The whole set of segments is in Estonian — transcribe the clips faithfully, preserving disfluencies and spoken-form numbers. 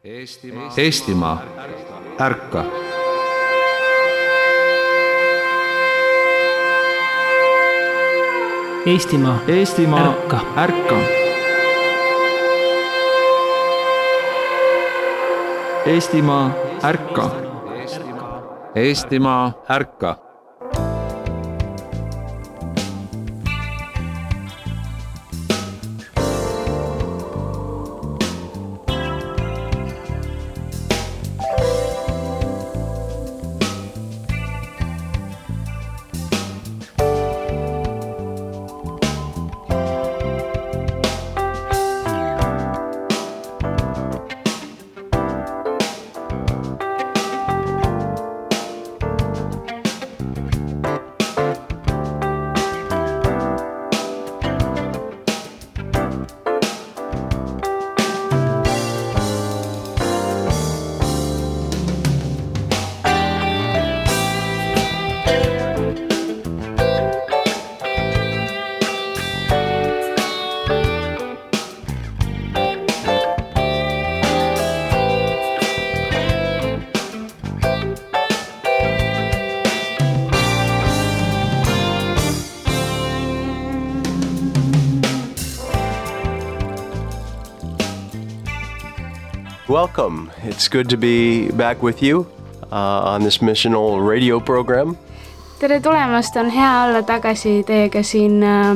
Eestimaa, Eestimaa, ärka! Eestimaa, Eestimaa, ärka! ärka! Eestimaa, ärka! Eestimaa, ärka! Welcome. It's good to be back with you uh, on this missional radio program. Tere tulemast, on hea olla tagasi teiega siin äh,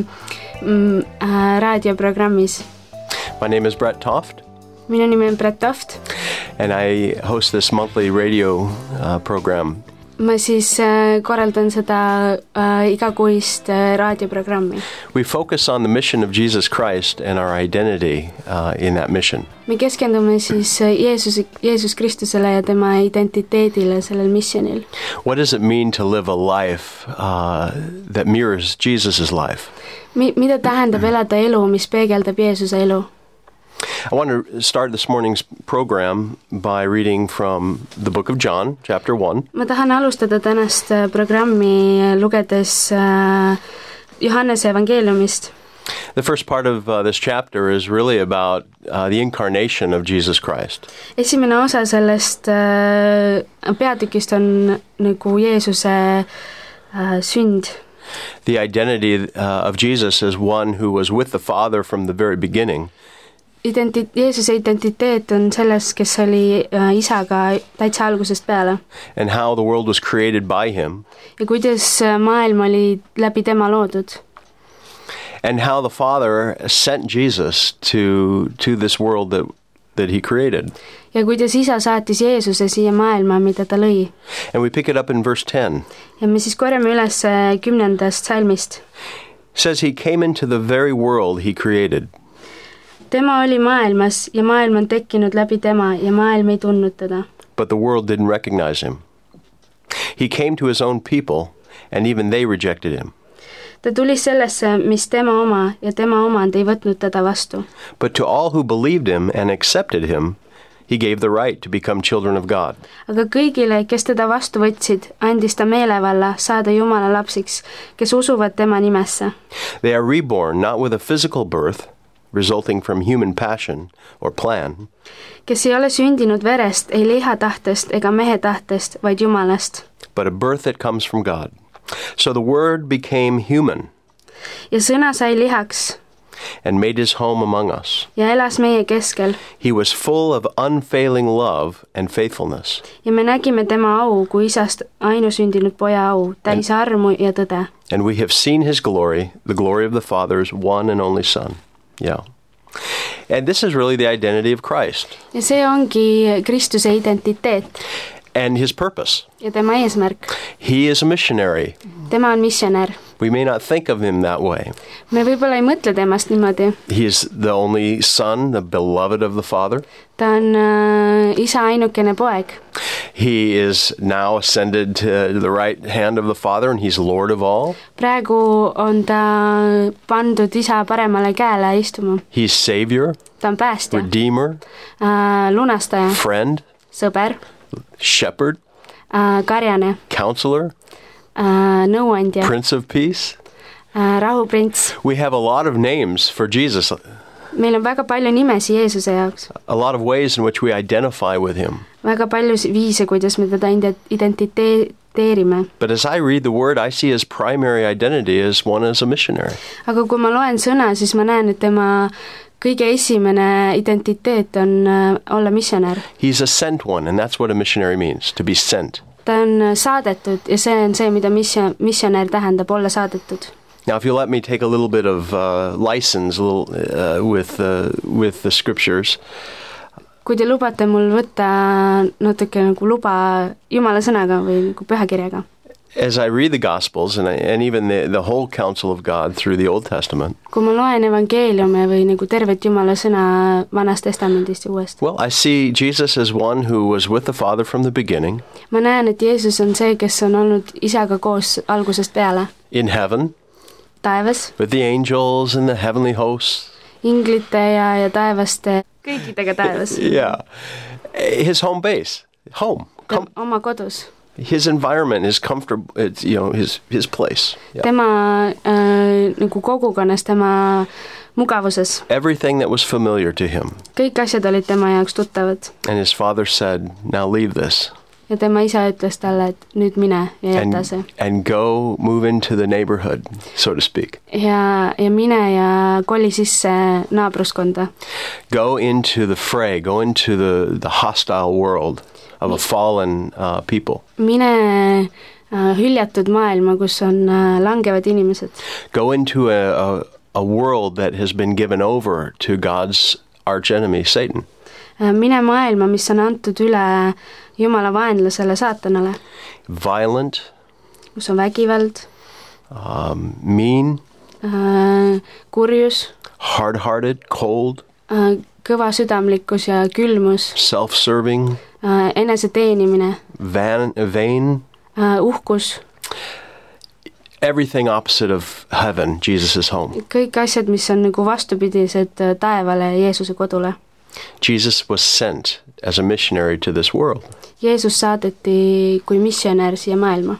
äh, raadioprogrammis. My name is Brett Toft. Minu nimi on Brett Toft. And I host this monthly radio uh, program. Ma siis äh, korraldan seda äh, igakuist äh, raadioprogrammi. We focus on the mission of Jesus Christ and our identity uh, in that mission. Me keskendume siis Jeesus, Jeesus Kristusele ja tema identiteedile sellel missionil. What does it mean to live a life uh, that mirrors Jesus's life? Mi- mida tähendab elada elu, mis peegeldab Jeesuse elu? I want to start this morning's program by reading from the book of John, chapter one. Ma tahan alustada tänast programmi lugedes äh, Johannese evangeeliumist. The first part of uh, this chapter is really about uh, the incarnation of Jesus Christ. Esimene osa sellest äh, peatükist on nagu Jeesuse äh, sünd. The identity uh, of Jesus as one who was with the Father from the very beginning. Identi- Jeesuse identiteet on selles, kes oli äh, isaga täitsa algusest peale. And how the world was created by him. Ja kuidas maailm oli läbi tema loodud. And how the Father sent Jesus to to this world that that he created. Ja kuidas isa saatis Jeesuse siia maailma, mida ta lõi. And we pick it up in verse ten. Ja me siis korjame üles kümnendast salmist. It says he came into the very world he created. Tema oli maailmas ja maailm on tekkinud läbi tema ja maailm ei tundnud teda. But the world didn't recognize him. He came to his own people and even they rejected him. Ta tuli sellesse, mis tema oma ja tema omand ei võtnud teda vastu. But to all who believed him and accepted him, he gave the right to become children of God. Aga kõigile, kes teda vastu võtsid, andis ta meelevalla saada Jumala lapsiks, kes usuvad tema nimesse. They are reborn not with a physical birth, resulting from human passion or plan, kes ei ole sündinud verest, ei liha tahtest ega mehe tahtest, vaid Jumalast. but a birth that comes from God. So the Word became human Ja sõna sai lihaks and made his home among us. ja elas meie keskel. He was full of unfailing love and faithfulness. Ja me nägime tema au kui isast ainusündinud poja au, täis armu ja tõde. And we have seen his glory, the glory of the Father's one and only Son. Yeah. And this is really the identity of Christ. Ja see ongi Kristuse identiteet. And his purpose. Ja tema eesmärk. He is a missionary. Tema on missionär. We may not think of him that way. Me võib-olla ei mõtle temast niimoodi. He is the only son, the beloved of the Father. Ta on äh, isa ainukene poeg. He is now ascended to the right hand of the Father, and he's Lord of all. Praegu on ta pandud isa paremale käele istuma. He's Savior, Ta on päästja, Redeemer, äh, lunastaja, friend, sõber, Shepherd, äh, karjane, Counselor, äh, nõuandja, Prince of Peace. äh, rahuprints. We have a lot of names for Jesus. meil on väga palju nimesi Jeesuse jaoks. A lot of ways in which we identify with him. Väga palju viise, kuidas me teda identiteerime. But as I read the word, I see his primary identity as one as a missionary. Aga kui ma loen sõna, siis ma näen, et tema kõige esimene identiteet on uh, olla missionär. He's a sent one, and that's what a missionary means, to be sent. Ta on saadetud ja see on see, mida mission, missionär tähendab, olla saadetud. Now, if you let me take a little bit of uh, license a little, uh, with, uh, with the scriptures. Kui te lubate mul võtta natuke nagu luba Jumala sõnaga või nagu pühakirjaga. As I read the Gospels and, I, and even the, the whole counsel of God through the Old Testament. Kui ma loen evangeeliume või nagu tervet Jumala sõna Vanast Testamendist ja Uuest. Well, I see Jesus as one who was with the Father from the beginning. Ma näen, et Jeesus on see, kes on olnud isaga koos algusest peale. In heaven. Taevas. With the angels and the heavenly hosts. Inglite ja, ja taevaste, kõikidega taevas. Yeah. His home base. Home. Com- oma kodus. His environment is comfortable, it's, you know, his, his place. Yeah. Tema äh, nagu kogukonnas, tema mugavuses. Everything that was familiar to him. Kõik asjad olid tema jaoks tuttavad. And his father said, now leave this. Ja tema isa ütles talle, et nüüd mine ja jäta see. And, and go move into the neighborhood, so to speak. Ja, ja mine ja koli sisse naabruskonda. Go into the fray, go into the, the hostile world of a fallen uh, people. Mine uh, hüljatud maailma, kus on uh, langevad inimesed. Go into a, a, a world that has been given over to God's archenemy, Satan. Uh, mine maailma, mis on antud üle Jumala vaenlasele saatanale. Violent. Kus on vägivald. Um, mean. Uh, kurjus. Hard-hearted, cold. Uh, kõva südamlikkus ja külmus. Self-serving. Uh, enese teenimine. Van, vain. Uh, uhkus. Everything opposite of heaven, Jesus' home. Kõik asjad, mis on nagu vastupidised taevale Jeesuse kodule. Jesus was sent as a missionary to this world. Jeesus saadeti kui missionär siia maailma.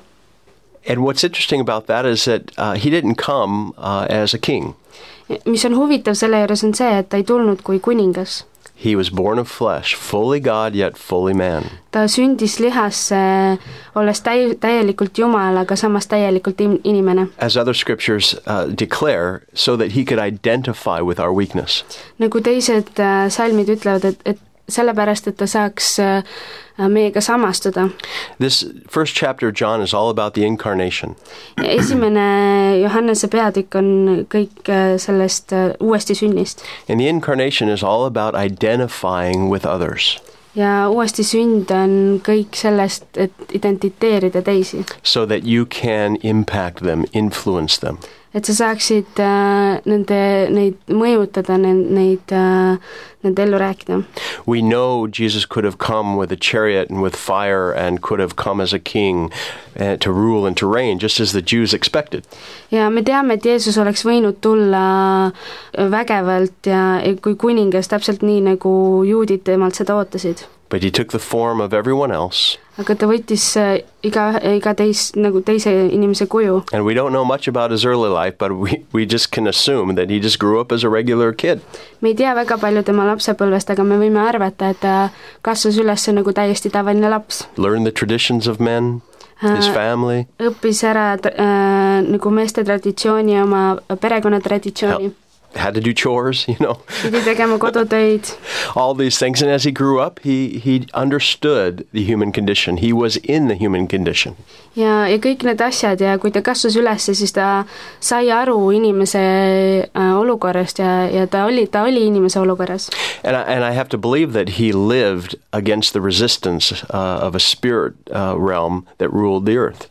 And what's interesting about that is that uh, he didn't come uh, as a king. Mis on huvitav selle juures on see, et ta ei tulnud kui kuningas. He was born of flesh, fully God yet fully man. Ta sündis lihasse, olles täi- täielikult Jumal, aga samas täielikult inimene. As other scriptures uh, declare, so that he could identify with our weakness. Nagu teised uh, salmid ütlevad, et, et sellepärast, et ta saaks uh, meiega samastuda. This first chapter of John is all about the incarnation. Ja esimene Johannese peatükk on kõik uh, sellest uh, uuesti sünnist. And the incarnation is all about identifying with others. Ja uuesti sünd on kõik sellest, et identiteerida teisi. So that you can impact them, influence them. Et sa saaksid äh, nende, neid mõjutada, neid, äh, nende ellu rääkida. We know Jesus could have come with a chariot and with fire and could have come as a king uh, to rule and to reign, just as the Jews expected. Ja me teame, et Jeesus oleks võinud tulla vägevalt ja kui kuningas, täpselt nii, nagu juudid temalt seda ootasid. But he took the form of everyone else. Aga ta võttis uh, iga, iga teis, nagu teise inimese kuju. And we don't know much about his early life, but we, we just can assume that he just grew up as a regular kid. Me ei tea väga palju tema lapsepõlvest, aga me võime arvata, et ta kasvas üles nagu täiesti tavaline laps. Learn the traditions of men, his family. Õppis ära uh, nagu meeste traditsiooni, oma perekonna traditsiooni. Had to do chores, you know. Pidi tegema kodutöid. All these things. And as he grew up, he, he understood the human condition. He was in the human condition. Ja, ja kõik need asjad ja kui ta kasvas üles, siis ta sai aru inimese äh, olukorrast ja, ja ta oli, ta oli inimese olukorras. And I, and I have to believe that he lived against the resistance uh, of a spirit uh, realm that ruled the earth.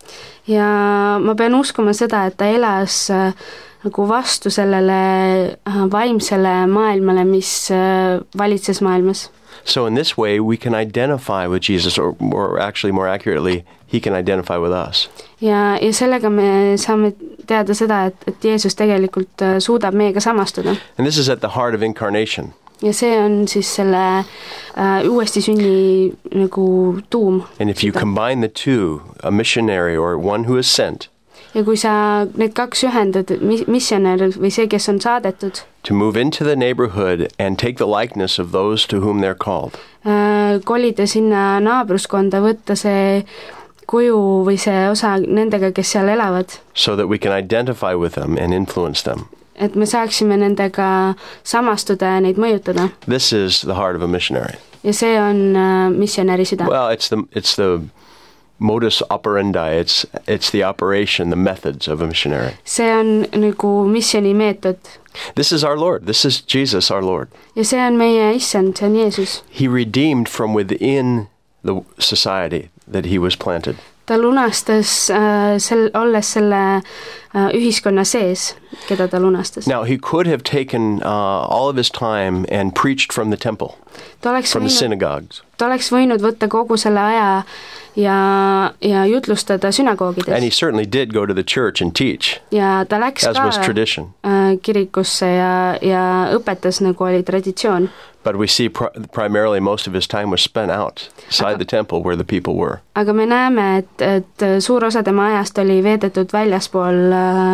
Ja ma pean uskuma seda, et ta elas äh, nagu vastu sellele äh, vaimsele maailmale, mis äh, valitses maailmas. So in this way we can identify with Jesus, or, or actually more accurately, he can identify with us. Ja, ja sellega me saame teada seda, et, et Jeesus tegelikult äh, suudab meiega samastuda. And this is at the heart of incarnation. Ja see on siis selle uh, uuesti sünni nagu tuum. And if you combine the two, a missionary or one who is sent, ja kui sa need kaks ühendad, missionär või see, kes on saadetud, to move into the neighborhood and take the likeness of those to whom they're called. Kolida sinna naabruskonda, võtta see kuju või see osa nendega, kes seal elavad. So that we can identify with them and influence them. Et me saaksime nendega samastuda ja neid mõjutada. This is the heart of a missionary. Ja see on uh, missionäri süda. Well, it's the, it's the modus operandi, it's, it's the operation, the methods of a missionary. See on nagu missiooni meetod. This is our Lord. This is Jesus, our Lord. Ja see on meie issand, see on Jeesus. He redeemed from within the society that he was planted. Ta lunastas äh, sel, olles selle äh, ühiskonna sees, keda ta lunastas. Now, he could have taken uh, all of his time and preached from the temple, ta oleks from the võinud, synagogues. ta oleks võinud võtta kogu selle aja ja, ja jutlustada sünagoogides. And he certainly did go to the church and teach, ja ta läks as ka was tradition. Äh, kirikusse ja, ja õpetas, nagu oli traditsioon. But we see pr- primarily most of his time was spent outside the temple where the people were. Aga me näeme, et, et suur osa tema ajast oli veedetud väljaspool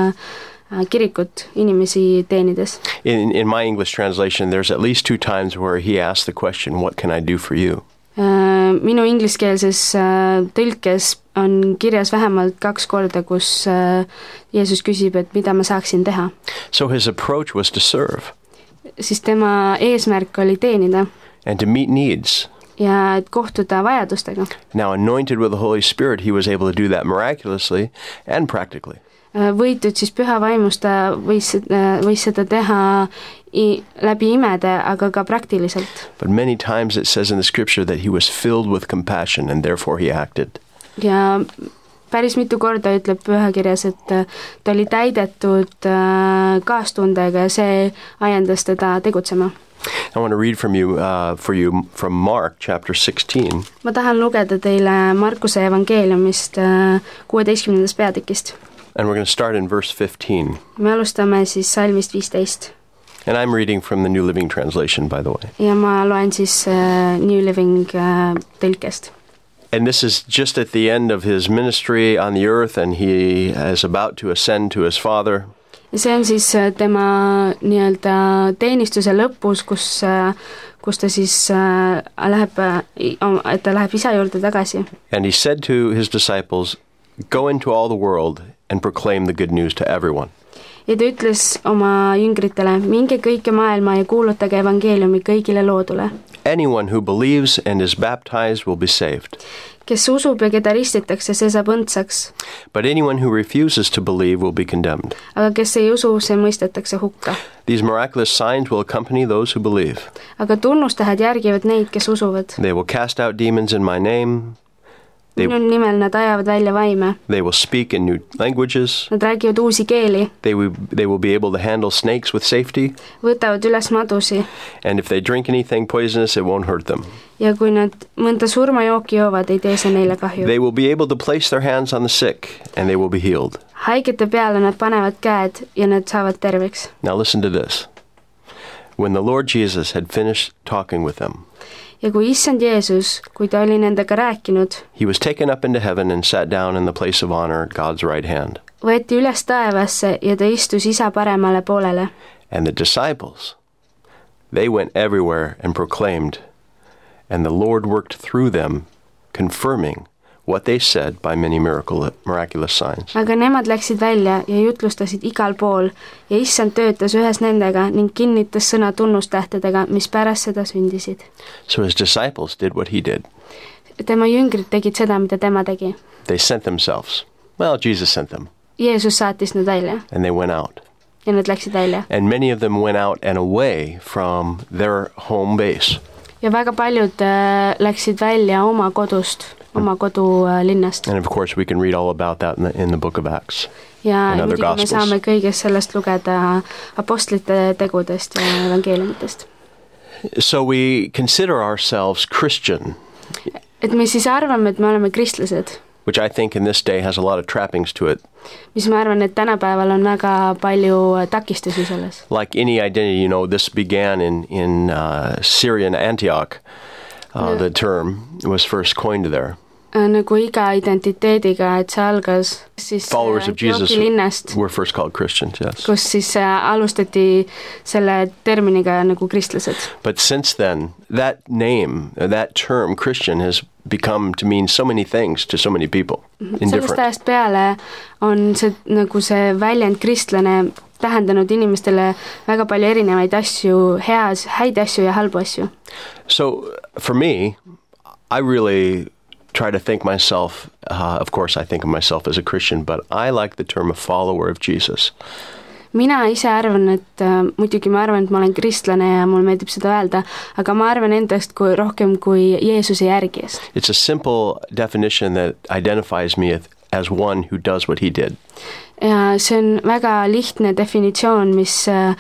äh, kirikut inimesi teenides. In, in my English translation, there's at least two times where he asked the question, what can I do for you? Äh, minu ingliskeelses äh, tõlkes on kirjas vähemalt kaks korda, kus äh, Jeesus küsib, et mida ma saaksin teha. So his approach was to serve. Siis tema eesmärk oli teenida. And to meet needs. Ja et kohtuda vajadustega. Now, anointed with the Holy Spirit, he was able to do that miraculously and practically. Võitud siis püha vaimust, ta võis, võis seda teha i, läbi imede, aga ka praktiliselt. But many times it says in the scripture that he was filled with compassion and therefore he acted. Ja päris mitu korda ütleb pühakirjas, et ta oli täidetud kaastundega ja see ajendas teda tegutsema. I want to read from you, uh, for you from Mark chapter sixteen. Ma tahan lugeda teile Markuse evangeeliumist kuueteistkümnendast peatükist. And we're going to start in verse fifteen. Me alustame siis salmist viisteist. And I'm reading from the New Living Translation, by the way. Ja ma loen siis uh, New Living uh, tõlkest. And this is just at the end of his ministry on the earth, and he is about to ascend to his Father. Ja see on siis tema nii-öelda teenistuse lõpus, kus, kus ta siis äh, läheb, et ta läheb isa juurde tagasi. And he said to his disciples, go into all the world and proclaim the good news to everyone. Ja ta ütles oma jüngritele, minge kõike maailma ja kuulutage evangeeliumi kõigile loodule. Anyone who believes and is baptized will be saved. Kes usub ja keda ristitakse, see saab õndsaks. But anyone who refuses to believe will be condemned. Aga kes ei usu, see mõistetakse hukka. These miraculous signs will accompany those who believe. Aga tunnustähed järgivad neid, kes usuvad. They will cast out demons in my name. They, Minu nimel nad ajavad välja vaime. they will speak in new languages. Nad räägivad uusi keeli. They will, they will be able to handle snakes with safety. Võtavad üles madusi. And if they drink anything poisonous, it won't hurt them. Ja kui nad mõnda surmajooki joovad, ei tee see neile kahju. They will be able to place their hands on the sick, and they will be healed. Haigete peale nad panevad käed ja nad saavad terveks. Now listen to this. When the Lord Jesus had finished talking with them, Ja kui issand Jeesus, kui ta oli nendega rääkinud, he was taken up into heaven and sat down in the place of honor at God's right hand. Võeti üles taevasse ja ta istus isa paremale poolele. And the disciples, they went everywhere and proclaimed, and the Lord worked through them, confirming what they said by many miracle, miraculous signs. Aga nemad läksid välja ja jutlustasid igal pool ja issand töötas ühes nendega ning kinnitas sõna tunnustähtedega, mis pärast seda sündisid. So his disciples did what he did. Tema jüngrid tegid seda, mida tema tegi. They sent themselves. Well, Jesus sent them. Jeesus saatis nad välja And they went out. ja nad läksid välja. And many of them went out and away from their home base. Ja väga paljud äh, läksid välja oma kodust, oma kodulinnast. And of course we can read all about that in the, in the book of Acts. Ja and other muidugi me gospels. saame kõigest sellest lugeda apostlite tegudest ja evangeeliumitest. So we consider ourselves Christian, Et me siis arvame, et me oleme kristlased, which I think in this day has a lot of trappings to it. mis ma arvan, et tänapäeval on väga palju takistusi selles. Like any identity, you know, this began in, in uh, Syrian Antioch. Uh, No. The term was first coined there. nagu iga identiteediga, et see algas siis Followers of Jesus linnast, were first called Christians, yes. kus siis alustati selle terminiga nagu kristlased. But since then, that name, that term Christian has become to mean so many things to so many people in Sellest different. ajast peale on see nagu see väljend kristlane tähendanud inimestele väga palju erinevaid asju, heas, häid asju ja halbu asju. So for me, I really try to think myself, uh, of course I think of myself as a Christian, but I like the term a follower of Jesus. Mina ise arvan, et äh, muidugi ma arvan, et ma olen kristlane ja mul meeldib seda öelda, aga ma arvan endast kui, rohkem kui Jeesuse järgijast. It's a simple definition that identifies me as one who does what he did. Ja see on väga lihtne definitsioon, mis,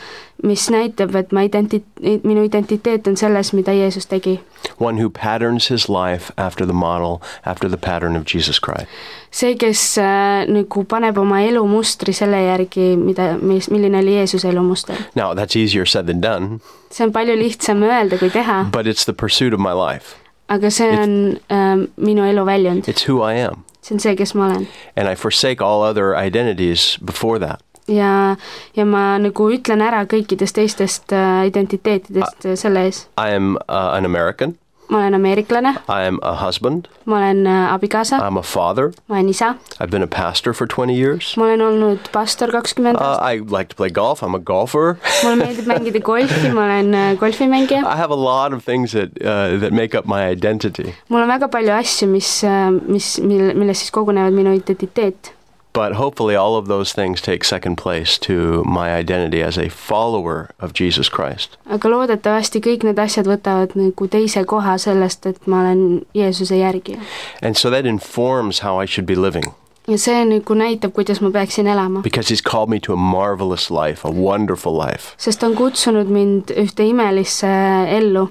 mis näitab, et ma identi- minu identiteet on selles, mida Jeesus tegi. One who patterns his life after the model, after the pattern of Jesus Christ. See, kes äh, nagu paneb oma elu mustri selle järgi, mida, mis, milline oli Jeesuse elu muster. Now, that's easier said than done. See on palju lihtsam öelda kui teha. But it's the pursuit of my life. Aga see on äh, minu elu väljund. It's who I am. See on see, kes ma olen. And I forsake all other identities before that. Ja, ja ma nagu ütlen ära kõikidest teistest uh, identiteetidest uh, selle ees. I am uh, an American. Ma olen ameeriklane. I am a husband. Ma olen uh, abikaasa. I'm a father. Ma olen isa. I've been a pastor for twenty years. Ma olen olnud pastor kakskümmend aastat. Uh, I like to play golf. I'm a golfer. Mulle meeldib mängida golfi, ma olen uh, golfimängija. I have a lot of things that, uh, that make up my identity. Mul on väga palju asju, mis, uh, mis, mille, milles siis kogunevad minu identiteet. But hopefully all of those things take second place to my identity as a follower of Jesus Christ. Aga loodetavasti kõik need asjad võtavad nagu teise koha sellest, et ma olen Jeesuse järgija. And so that informs how I should be living. Ja see nagu näitab, kuidas ma peaksin elama. Because he's called me to a marvelous life, a wonderful life. Sest on kutsunud mind ühte imelisse ellu.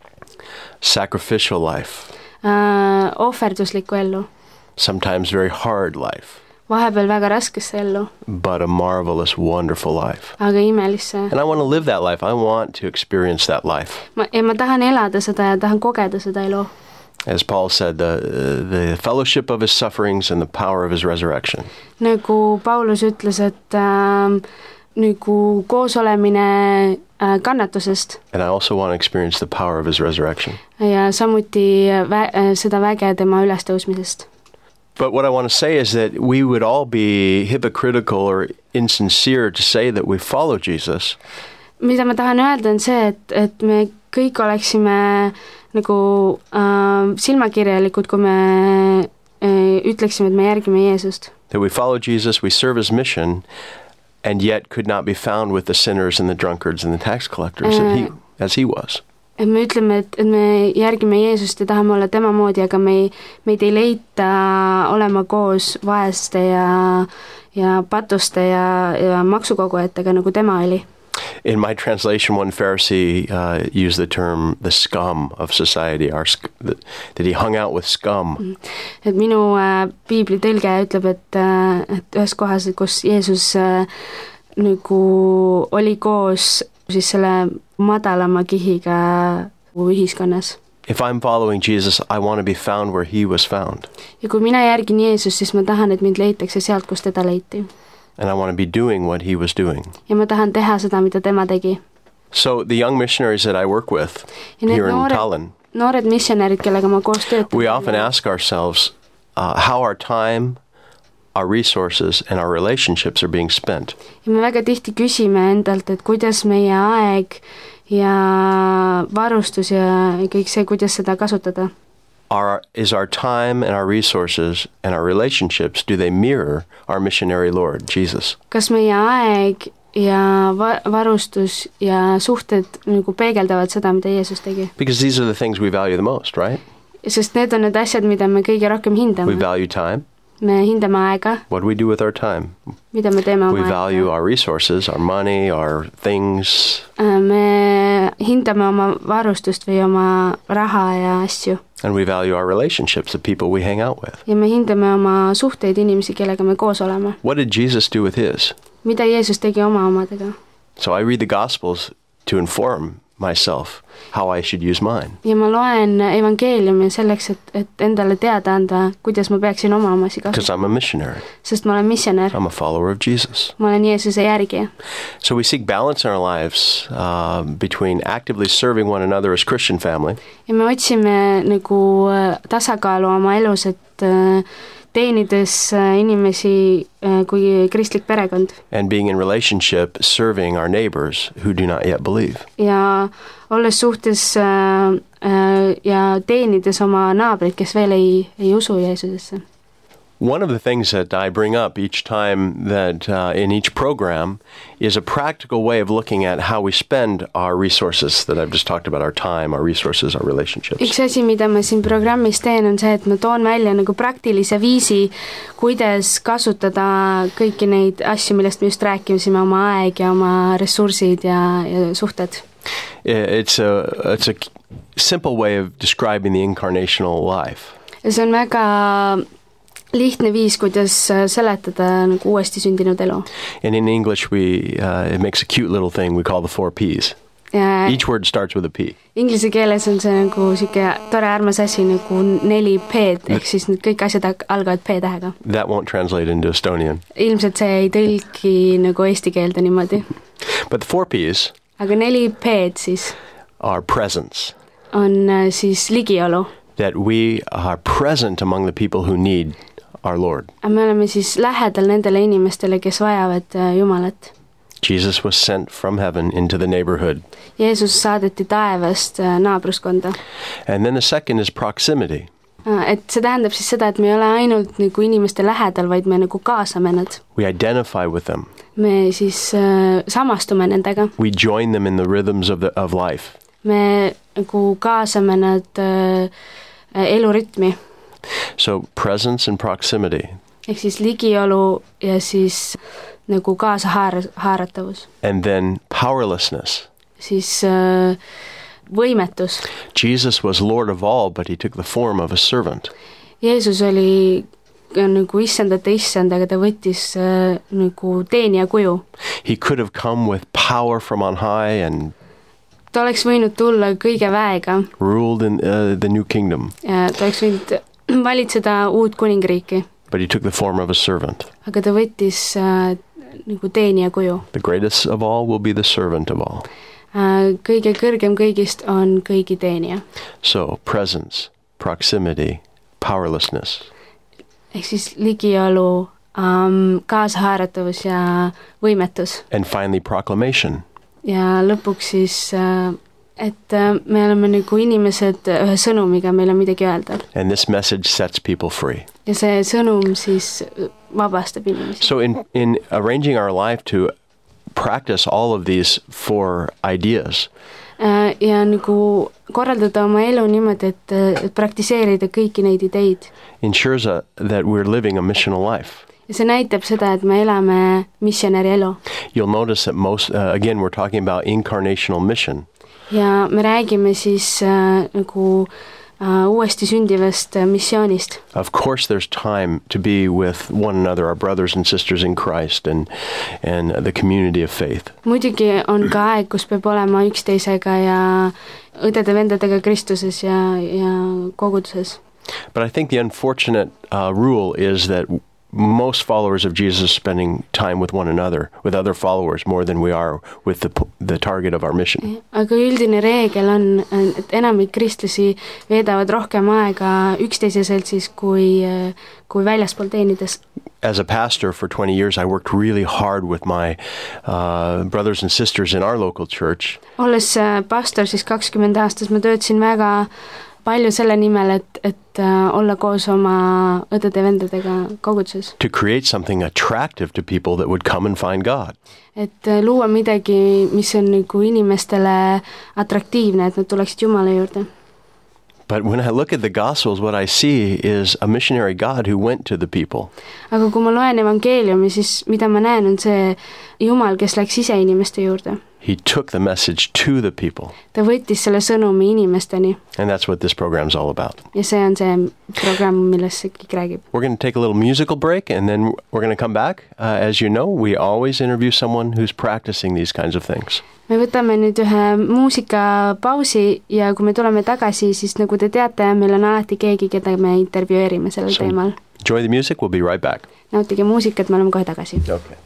Sacrificial life. Uh, ohverduslikku ellu. Sometimes very hard life. Vahepeal väga raskesse ellu. But a marvelous, wonderful life. Aga imelisse. And I want to live that life. I want to experience that life. Ma, ja ma tahan elada seda ja tahan kogeda seda elu. As Paul said, the, the fellowship of his sufferings and the power of his resurrection. Nagu Paulus ütles, et äh, nagu koos olemine äh, kannatusest. And I also want to experience the power of his resurrection. Ja samuti vä- äh, seda väge tema ülestõusmisest. But what I want to say is that we would all be hypocritical or insincere to say that we follow Jesus. Mida ma tahan öelda on see, et, et me kõik oleksime nagu äh, silmakirjalikud, kui me äh, ütleksime, et me järgime Jeesust. That we follow Jesus, we serve his mission, and yet could not be found with the sinners and the drunkards and the tax collectors that he, as he was. Et me ütleme, et, et me järgime Jeesust ja tahame olla tema moodi, aga me ei, meid ei leita olema koos vaeste ja, ja patuste ja, ja maksukogujatega, nagu tema oli. In my translation, one Pharisee uh, used the term the scum of society, our sc- that he hung out with scum. Et minu äh, piibli tõlge ütleb, et, äh, et ühes kohas, kus Jeesus äh, nagu oli koos siis selle madalama kihiga ühiskonnas. If I'm following Jesus, I want to be found where he was found. Ja kui mina järgin Jeesust, siis ma tahan, et mind leitakse sealt, kus teda leiti. And I want to be doing what he was doing. Ja ma tahan teha seda, mida tema tegi. So the young missionaries that I work with here in Tallinn, noored missionärid, kellega ma koos töötan, we often ask ourselves uh, how our time, our resources and our relationships are being spent. Ja me väga tihti küsime endalt, et kuidas meie aeg ja varustus ja kõik see, kuidas seda kasutada. Our, is our time and our resources and our relationships, do they mirror our missionary Lord, Jesus? Kas meie aeg ja va- varustus ja suhted nagu peegeldavad seda, mida Jeesus tegi? Because these are the things we value the most, right? Sest need on need asjad, mida me kõige rohkem hindame. We value time. Me hindame aega. What do we do with our time? Mida me teeme oma We value aega. our resources, our money, our things. Me hindame oma varustust või oma raha ja asju. And we value our relationships, the people we hang out with. Ja me hindame oma suhteid inimesi, kellega me koos oleme. What did Jesus do with his? Mida Jeesus tegi oma omadega? So I read the Gospels to inform myself how I should use mine. ja ma loen evangeeliumi selleks, et, et endale teada anda, kuidas ma peaksin oma omasi Because kasutama. I'm a missionary. Sest ma olen missionär. I'm a follower of Jesus. Ma olen Jeesuse järgija. So we seek balance in our lives uh, between actively serving one another as Christian family ja me otsime nagu äh, tasakaalu oma elus, et äh, teenides äh, inimesi äh, kui kristlik perekond and being in relationship serving our neighbors who do not yet believe. ja olles suhtes äh, äh, ja teenides oma naabreid, kes veel ei, ei usu Jeesusesse. One of the things that I bring up each time that uh, in each program is a practical way of looking at how we spend our resources that I've just talked about, our time, our resources, our relationships. Üks asi, mida ma siin programmis teen, on see, et ma toon välja nagu praktilise viisi, kuidas kasutada kõiki neid asju, millest me just rääkisime, oma aeg ja oma ressursid ja, ja suhted. It's a, it's a simple way of describing the incarnational life. Ja see on väga lihtne viis, kuidas seletada nagu uuesti sündinud elu. And in English, we uh, it makes a cute little thing we call the four P's. Ja Each word starts with a P. Inglise keeles on see nagu siuke tore armas asi nagu neli P-d, ehk siis need kõik asjad algavad P-tähega. That won't translate into Estonian. Ilmselt see ei tõlki nagu eesti keelde niimoodi. But the four P's Aga neli P-d siis are presence. on siis ligiolu. That we are present among the people who need our Lord. Me oleme siis lähedal nendele inimestele, kes vajavad Jumalat. Jesus was sent from heaven into the neighborhood. Jeesus saadeti taevast naabruskonda. And then the second is proximity. Et see tähendab siis seda, et me ei ole ainult nagu inimeste lähedal, vaid me nagu kaasame nad. We identify with them. Me siis äh, samastume nendega. We join them in the rhythms of, the, of life. Me nagu kaasame nad äh, elurütmi. So presence and proximity. Ehk siis ligiolu ja siis nagu kaasa haar- haaratavus. And then powerlessness. Siis äh, võimetus. Jesus was Lord of all, but he took the form of a servant. Jeesus oli nagu issandate issand, aga ta võttis äh, nagu teenija kuju. He could have come with power from on high and Ta oleks võinud tulla kõige väega. ruled in uh, the new kingdom. Ja ta oleks võinud valitseda uut kuningriiki. But he took the form of a servant. Aga ta võttis äh, nagu teenija kuju. The greatest of all will be the servant of all. Äh, kõige kõrgem kõigist on kõigi teenija. So presence, proximity, powerlessness. Ehk siis ligiolu, um, kaasahaaratavus ja võimetus. And finally proclamation. Ja lõpuks siis, äh, et äh, me oleme nagu inimesed ühe sõnumiga, meil on midagi öelda. And this message sets people free. Ja see sõnum siis vabastab inimesi. So in, in arranging our life to practice all of these four ideas, Äh, ja nagu korraldada oma elu niimoodi, et, et praktiseerida kõiki neid ideid. ensures a, that we're living a missional life. Ja see näitab seda, et me elame missionäri elu. You'll notice that most, uh, again, we're talking about incarnational mission. Ja me räägime siis äh, nagu äh, uuesti sündivast äh, missioonist. Of course, there's time to be with one another, our brothers and sisters in Christ, and and the community of faith. Muidugi on ka aeg, kus peab olema üksteisega ja õdede-vendadega Kristuses ja, ja koguduses. But I think the unfortunate uh, rule is that most followers of Jesus spending time with one another, with other followers, more than we are with the the target of our mission. Aga üldine reegel on, et enamik kristlasi veedavad rohkem aega üksteise seltsis kui, kui väljaspool teenides. As a pastor for twenty years, I worked really hard with my uh, brothers and sisters in our local church. Olles pastor siis kakskümmend aastas, ma töötasin väga palju selle nimel, et, et uh, olla koos oma õdede-vendadega koguduses. To create something attractive to people that would come and find God. Et uh, luua midagi, mis on nagu inimestele atraktiivne, et nad tuleksid Jumala juurde. But when I look at the Gospels, what I see is a missionary God who went to the people. Aga kui ma loen evangeeliumi, siis mida ma näen, on see Jumal, kes läks ise inimeste juurde. He took the message to the people. ta võttis selle sõnumi inimesteni. And that's what this program's all about. Ja see on see programm, millest see kõik räägib. We're going to take a little musical break and then we're going to come back. Uh, as you know, we always interview someone who's practicing these kinds of things. Me võtame nüüd ühe muusikapausi ja kui me tuleme tagasi, siis nagu te teate, meil on alati keegi, keda me intervjueerime sellel So, teemal. enjoy the music, we'll be right back. Nautige muusikat, me oleme kohe tagasi. Okay.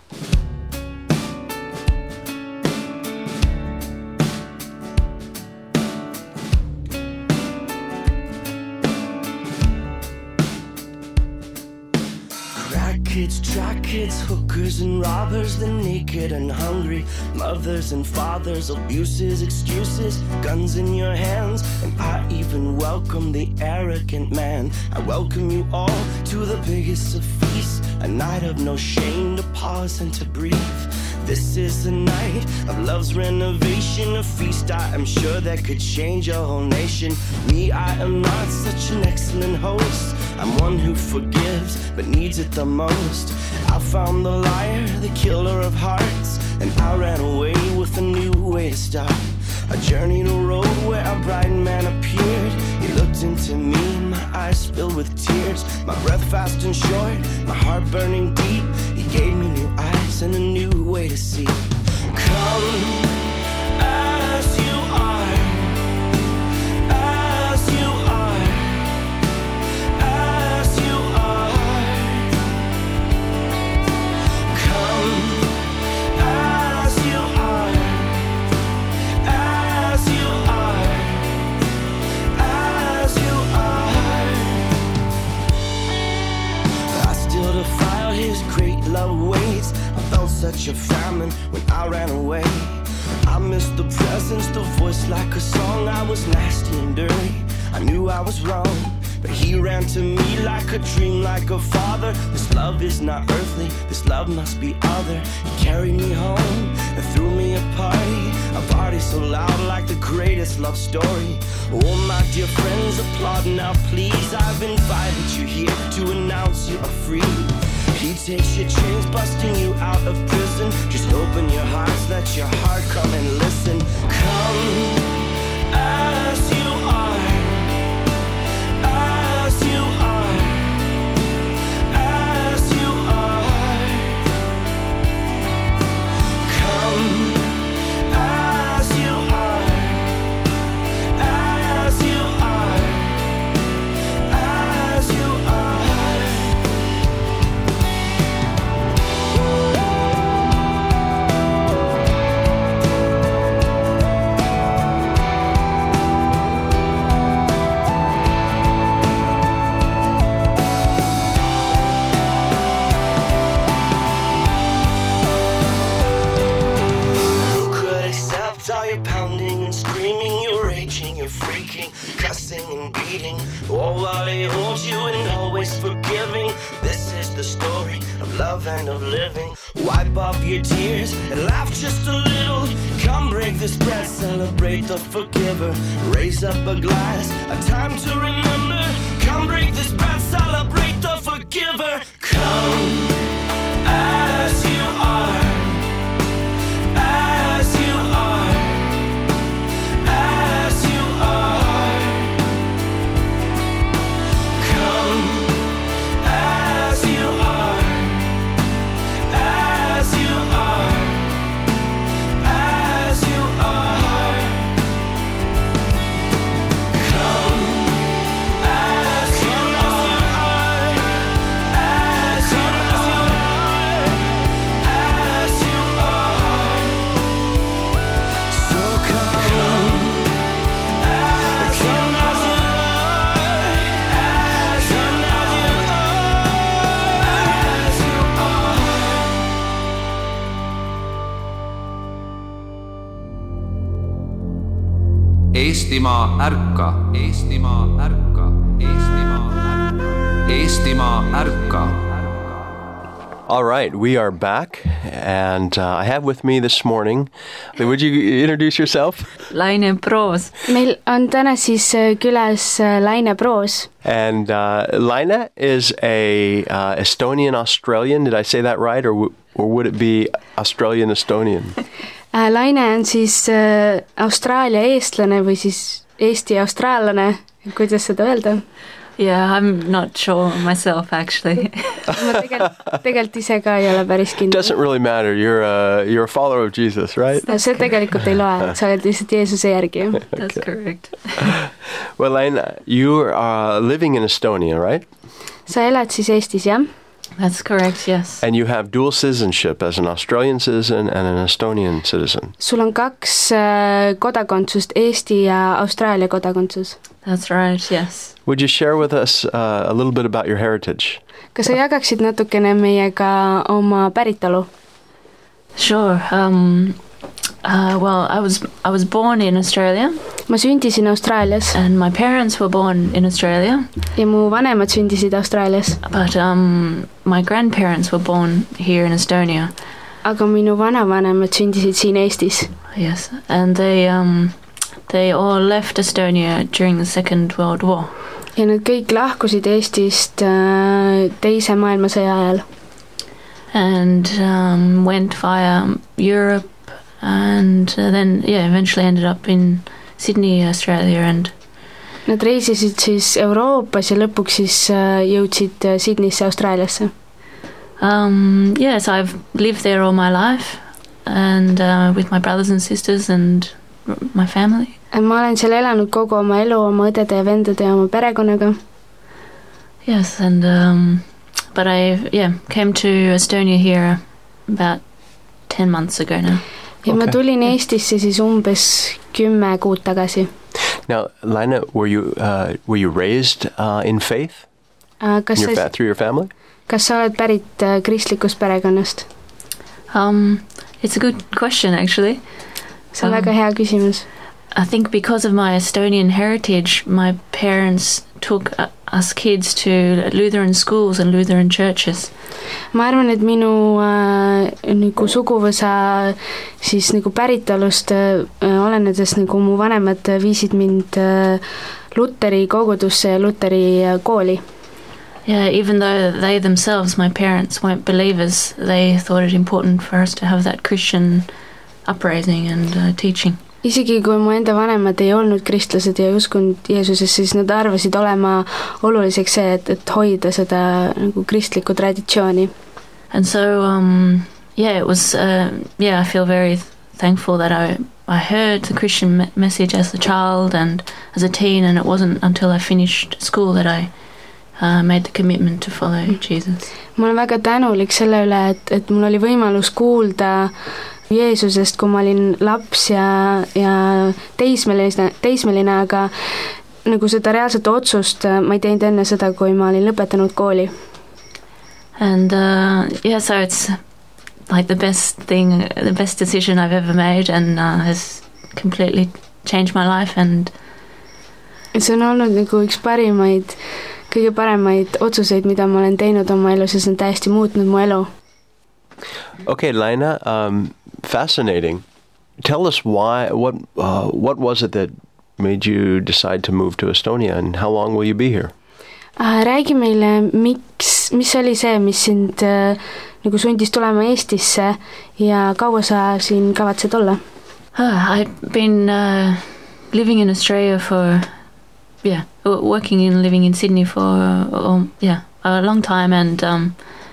Kids, track kids, hookers and robbers, the naked and hungry, mothers and fathers, abuses, excuses, guns in your hands, and I even welcome the arrogant man. I welcome you all to the biggest of feasts, a night of no shame, to pause and to breathe. This is the night of love's renovation, a feast I am sure that could change a whole nation. Me, I am not such an excellent host. I'm one who forgives, but needs it the most. I found the liar, the killer of hearts, and I ran away with a new way to start. I journeyed a road where a bright man appeared. He looked into me and my eyes filled with tears. My breath fast and short, my heart burning deep. He gave me new eyes and a new way to see. Come as you are, as you are, as you are. Come as you are, as you are, as you are. I still defile his great love ways. I felt such a famine when I ran away. I missed the presence, the voice like a song. I was nasty and dirty, I knew I was wrong, but he ran to me like a dream, like a father. This love is not earthly, this love must be other. He carried me home and threw me a party, a party so loud like the greatest love story. Oh my dear friends, applaud now please. I've invited you here to announce you are free. He takes your chains, busting you out of prison. Just open your hearts, let your heart come and listen. Come as you are, as you are, as you are. Come as you are, as you are, as you are. All your pounding and screaming, you're raging, you're freaking, cussing and beating, all while he holds you and always forgiving. This is the story of love and of living. Wipe off your tears and laugh just a little. Come break this bread, celebrate the forgiver. Raise up a glass, a time to remember. Come break this bread, celebrate the forgiver. Come as you are, as you are, as you are. Come as you are, as you are, as you are. Come as you are, as you are, as you are. So come, come as you are, as you are, as you are. Eestimaa ärka, Eestimaa ärka, Eestimaa ärka, Eestimaa ärka. All right, we are back, and uh, I have with me this morning, would you introduce yourself? Laine Proos. Meil on täna siis äh, külas äh, Laine Proos. And uh, Laine is a uh, Estonian-Australian, did I say that right, or, w- or would it be Australian-Estonian? Laine on siis Austraalia eestlane või siis Eesti austraallane, kuidas seda öelda? Yeah, I'm not sure myself actually. Ma tegelikult, tegelikult ise ka ei ole päris kindel. Doesn't really matter, you're a, you're a follower of Jesus, right? See tegelikult ei loe, sa oled lihtsalt Jeesuse järgi. That's correct. Well, Laine, you are living in Estonia, right? Sa elad siis Eestis, jah? That's correct, yes. And you have dual citizenship as an Australian citizen and an Estonian citizen. Sul on kaks kodakondsust, Eesti ja Austraalia kodakondsus. That's right, yes. Would you share with us uh, a little bit about your heritage? Kas sa jagaksid natukene meiega oma päritolu? Sure. Um, uh, well, I was I was born in Australia. Ma sündisin Austraalias. And my parents were born in Australia. Ja mu vanemad sündisid Austraalias. But um, my grandparents were born here in Estonia. Aga minu vanavanemad sündisid siin Eestis. Yes, and they um, they all left Estonia during the Second World War. Ja nad kõik lahkusid Eestist äh, teise maailmasõja ajal. And um, went via Europe and then yeah, eventually ended up in Sydney, Australia and Nad reisisid siis Euroopas ja lõpuks siis äh, jõudsid äh, Sydneysse, Austraaliasse. Um, yes, I've lived there all my life and uh, with my brothers and sisters and my family. Ma olen seal elanud kogu oma elu oma õdede ja vendade ja oma perekonnaga. Yes, and um, but I yeah came to Estonia here about ten months ago now. Ja okay. Ma tulin Eestisse siis umbes kümme kuud tagasi. Now, Laine, were you uh, were you raised uh, in faith? Uh, kas your sa, fa- through your family? Kas sa oled pärit uh, kristlikust perekonnast? Um, it's a good question actually. See on um, väga hea küsimus. I think because of my Estonian heritage, my parents took us kids to Lutheran schools and Lutheran churches. Ma arvan, et minu äh, nagu suguvõsa siis nagu päritolust äh, olenedes nagu mu vanemad viisid mind äh, Luteri kogudusse ja Luteri äh, kooli. Yeah, even though they themselves, my parents, weren't believers, they thought it important for us to have that Christian uprising and uh, teaching. Isegi kui mu enda vanemad ei olnud kristlased ja ei uskunud Jeesusesse, siis nad arvasid olema oluliseks see, et, et hoida seda nagu kristlikku traditsiooni. And so, um, yeah, it was, uh, yeah, I feel very thankful that I, I heard the Christian me- message as a child and as a teen, and it wasn't until I finished school that I uh, made the commitment to follow Jesus. Ma olen väga tänulik selle üle, et, et mul oli võimalus kuulda Jeesusest, kui ma olin laps ja, ja teismeline, teismeline, aga nagu seda reaalset otsust ma ei teinud enne seda, kui ma olin lõpetanud kooli. And uh, yeah, so it's like the best thing, the best decision I've ever made and uh, has completely changed my life and see on olnud nagu üks parimaid, kõige paremaid otsuseid, mida ma olen teinud oma elus ja see on täiesti muutnud mu elu. Okay, Laine, um, fascinating. Tell us why, what, uh, what was it that made you decide to move to Estonia and how long will you be here? Uh, räägi meile, miks, mis oli see, mis sind uh, nagu sundis tulema Eestisse ja kaua sa siin kavatsed olla? Uh, I've been uh, living in Australia for, yeah, working and living in Sydney for, uh, yeah, a long time and um,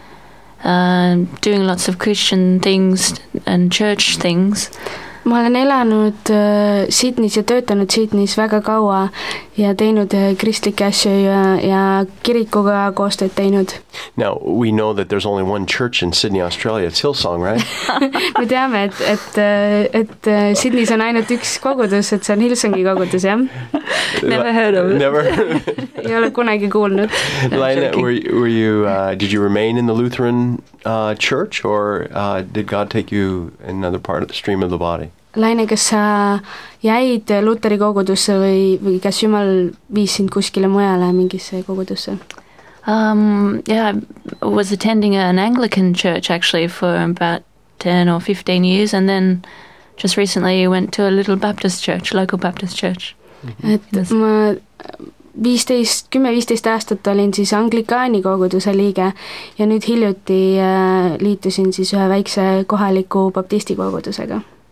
uh, doing lots of Christian things and church things. Ma olen elanud uh, Sydneys ja töötanud Sydneys väga kaua ja teinud uh, kristlikke asju ja, ja kirikuga koostööd teinud. Now, we know that there's only one church in Sydney, Australia. It's Hillsong, right? Me teame, et, et, et Sydneys on ainult üks kogudus, et see on Hillsongi kogudus, jah? Never heard of it. Never? Ei ole kunagi kuulnud. Laine, were, were you, uh, did you remain in the Lutheran uh, church or uh, did God take you in another part of the stream of the body? Laine, kas sa jäid Luteri kogudusse või, või kas Jumal viis sind kuskile mujale mingisse kogudusse? Um, yeah, I was attending an Anglican church actually for about ten or fifteen years and then just recently went to a little Baptist church, local Baptist church. Et ma viisteist, kümme viisteist aastat olin siis Anglikaani koguduse liige ja nüüd hiljuti liitusin siis ühe väikse kohaliku baptisti kogudusega.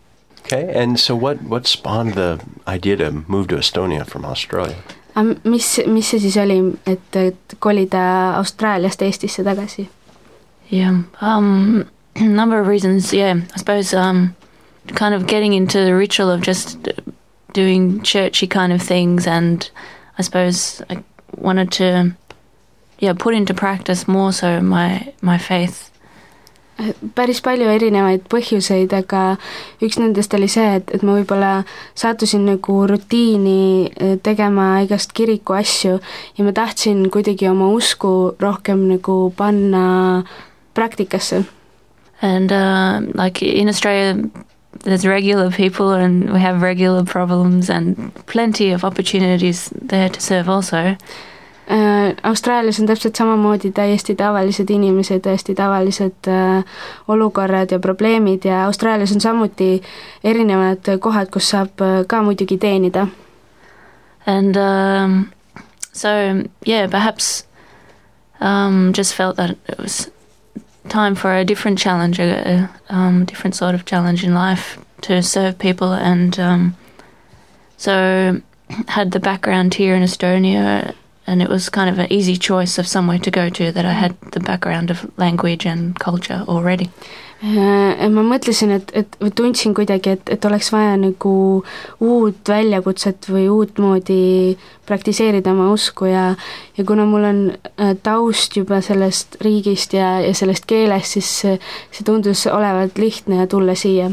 Okay, and so what, what spawned the idea to move to Estonia from Australia? Mis, mis see siis oli, et, et kolida Austraaliast Eestisse tagasi? Yeah, um, a number of reasons, yeah. I suppose um, kind of getting into the ritual of just doing churchy kind of things, and I suppose I wanted to, yeah, put into practice more so my, my faith. Päris palju erinevaid põhjuseid, aga üks nendest oli see, et, et ma võib-olla saatusin nagu rutiini tegema igast kiriku asju ja ma tahtsin kuidagi oma usku rohkem nagu panna praktikasse. And uh, like in Australia, there's regular people and we have regular problems and plenty of opportunities there to serve also. Äh, Austraalias on täpselt samamoodi täiesti tavalised inimesed, täiesti tavalised äh, olukorrad ja probleemid ja Austraalias on samuti erinevad kohad, kus saab äh, ka muidugi teenida. And um, so, yeah, perhaps um, just felt that it was time for a different challenge, a um, different sort of challenge in life to serve people, and um, so had the background here in Estonia. And it was kind of an easy choice of somewhere to go to that I had the background of language and culture already. Ma mõtlesin, et, et tundsin kuidagi, et, et oleks vaja nagu uut väljakutset või uut moodi praktiseerida oma usku ja, ja kuna mul on taust juba sellest riigist ja, ja sellest keelest, siis see, see tundus olevat lihtne tulla siia.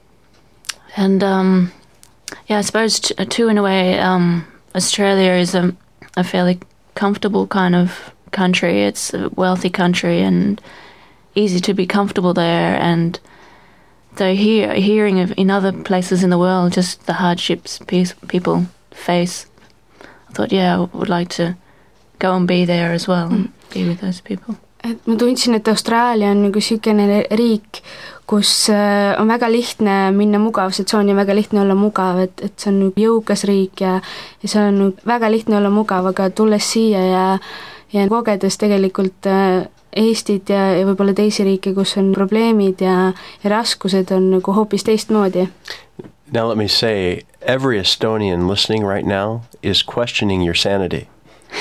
And um, yeah, I suppose too in a way um, Australia is a a fairly comfortable kind of country. It's a wealthy country and easy to be comfortable there. And so hear, hearing of in other places in the world just the hardships people face, I thought, yeah, I would like to go and be there as well, and be with those people. Et ma tundsin, et Austraalia on nagu sükene riik, kus on väga lihtne minna mugavustsooni ja väga lihtne olla mugav, et, et see on nagu jõukas riik ja, ja seal on nagu väga lihtne olla mugav, aga tulles siia ja, ja kogedes tegelikult Eestit ja, ja võib-olla teisi riike, kus on probleemid ja, ja raskused on nagu hoopis teistmoodi. Now let me say, every Estonian listening right now is questioning your sanity.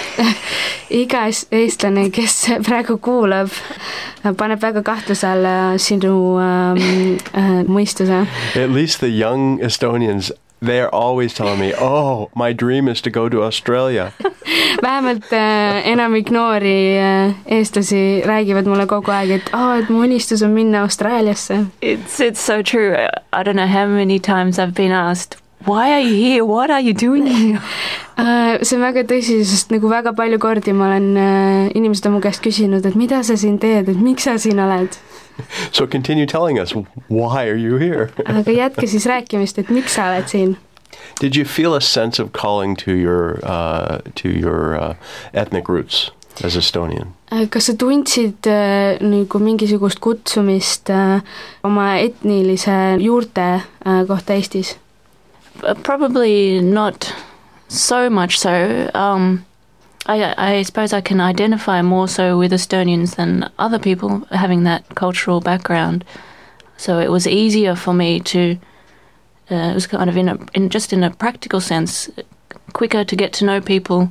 Iga eestlane, kes praegu kuulab, paneb väga kahtluse alla sinu ähm, äh, mõistuse. At least the young Estonians, they're always telling me, oh, my dream is to go to Australia. Vähemalt äh, enamik noori äh, eestlasi räägivad mulle kogu aeg, et, oh, et mu unistus on minna Austraaliasse. It's, it's so true. I don't know how many times I've been asked, why are you here? What are you doing here? Uh, see on väga tõsi, sest nagu väga palju kordi ma olen uh, inimesed on mu käest küsinud, et mida sa siin teed, et miks sa siin oled? So continue telling us, why are you here? Aga jätke siis rääkimist, et miks sa oled siin? Did you feel a sense of calling to your, uh, to your uh, ethnic roots as Estonian? Kas sa tundsid uh, nagu mingisugust kutsumist uh, oma etnilise juurte uh, kohta Eestis? Probably not so much so. Um, I, I suppose I can identify more so with Estonians than other people having that cultural background. So it was easier for me to, uh, it was kind of in a, in just in a practical sense, quicker to get to know people,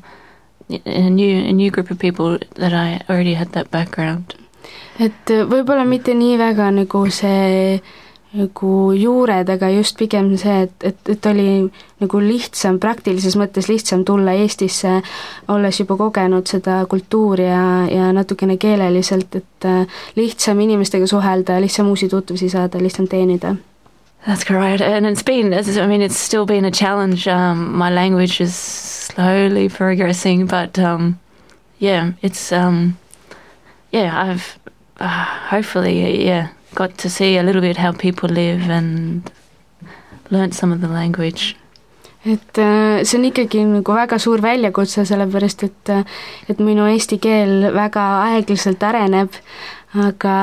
a new, a new group of people that I already had that background. Et võib-olla mitte nii väga nagu see nagu juured, aga just pigem see, et, et, et oli nagu lihtsam, praktilises mõttes lihtsam tulla Eestisse, olles juba kogenud seda kultuuri ja, ja natukene keeleliselt, et lihtsam inimestega suhelda, lihtsam uusi tutvusi saada, lihtsam teenida. That's correct, and it's been, I mean, it's still been a challenge. Um, my language is slowly progressing, but um, yeah, it's, um, yeah, I've uh, hopefully, yeah, got to see a little bit how people live and learned some of the language. Et see on ikkagi nagu väga suur väljakutse, sellepärast et, et minu eesti keel väga aeglaselt areneb, aga,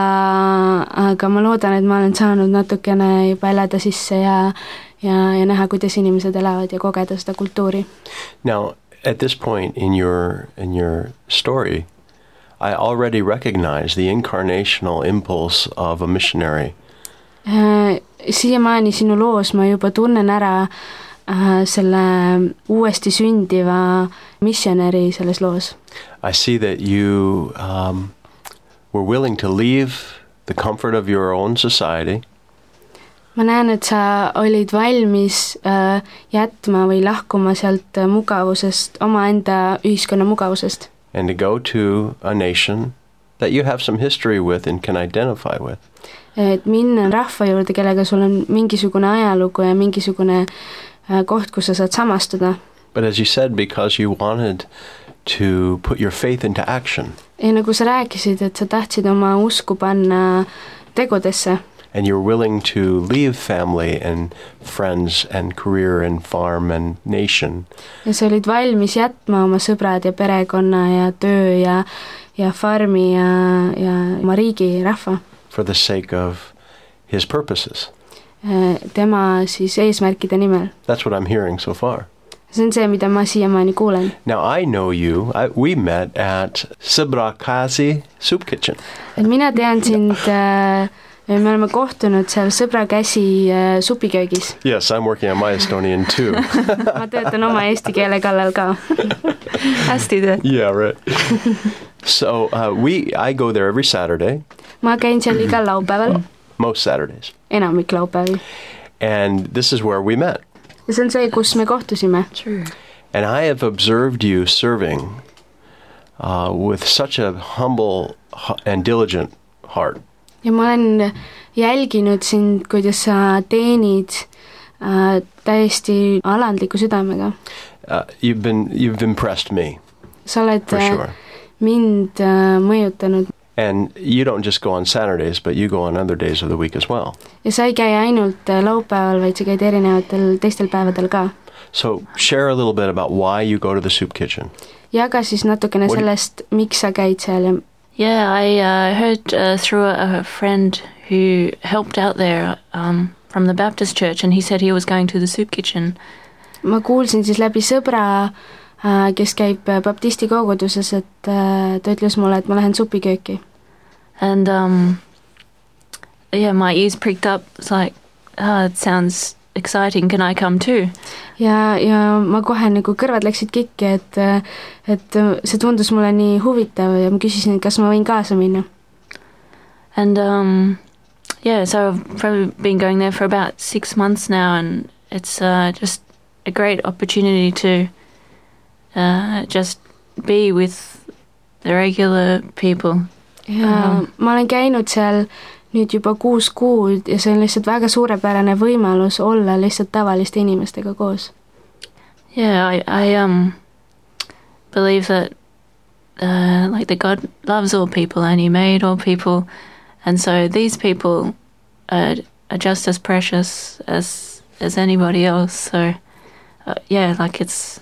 aga ma loodan, et ma olen saanud natukene juba elada sisse ja, ja, ja näha, kuidas inimesed elavad ja kogeda seda kultuuri. Now, at this point in your, in your story, I already recognize the incarnational impulse of a missionary Siiamaani sinu loos ma juba tunnen ära selle uuesti sündiva missionäri selles loos. I see that you um, were willing to leave the comfort of your own society. Ma näen, et sa olid valmis äh, jätma või lahkuma sealt mugavusest, omaenda ühiskonna mugavusest. And to go to a nation that you have some history with and can identify with. Et minna rahva juurde, kellega sul on mingisugune ajalugu ja mingisugune äh, koht, kus sa saad samastuda. But as you said, because you wanted to put your faith into action. Ja nagu sa rääkisid, et sa tahtsid oma usku panna tegudesse. And you're willing to leave family and friends and career and farm and nation. Ja sa olid valmis jätma oma sõbrad ja perekonna ja töö ja, ja farmi ja, ja oma riigi rahva. For the sake of his purposes. Tema siis eesmärkide nimel. That's what I'm hearing so far. See on see, mida ma siiamaani kuulen. Now I know you. I, we met at Sõbra Käsi Soup Kitchen. Et mina tean sind, äh, me oleme kohtunud seal Sõbra Käsi äh, supiköögis. Yes, I'm working on my Estonian too. Ma töötan oma eesti keele kallal ka. Hästi teed. Yeah, right. So uh, we, I go there every Saturday. Ma käin seal igal laupäeval. Most Saturdays. Enamik laupäevi. And this is where we met. Ja see on see, kus me kohtusime. True. And I have observed you serving uh, with such a humble and diligent heart. Ja ma olen jälginud sind, kuidas sa teenid äh, täiesti alandliku südamega. Uh, you've been, you've impressed me. Sa oled for sure. mind äh, mõjutanud. And you don't just go on Saturdays, but you go on other days of the week as well. Ja sa ei käi ainult laupäeval, vaid sa käid erinevatel teistel päevadel ka. So share a little bit about why you go to the soup kitchen. Jaga siis natukene What sellest, miks sa käid seal. Ja... Yeah, I uh, heard uh, through a, a friend who helped out there um, from the Baptist church, and he said he was going to the soup kitchen. Ma kuulsin siis läbi sõbra, kes käib baptisti koguduses, et ta ütles mulle, et ma lähen supikööki. And um, yeah, my ears pricked up. It's like, oh, it sounds exciting. Can I come too? Ja, ja ma kohe nagu kõrvad läksid kikki, et, et see tundus mulle nii huvitav ja ma küsisin, kas ma võin kaasa minna. And um, yeah, so I've probably been going there for about six months now, and it's uh, just a great opportunity to Uh, just be with the regular people. Ja uh-huh. Ma olen käinud seal nüüd juba kuus kuud ja see on lihtsalt väga suurepärane võimalus olla lihtsalt tavaliste inimestega koos. Yeah, I, I um, believe that uh, like that God loves all people and he made all people, and so these people are, are just as precious as, as anybody else. So uh, yeah, like it's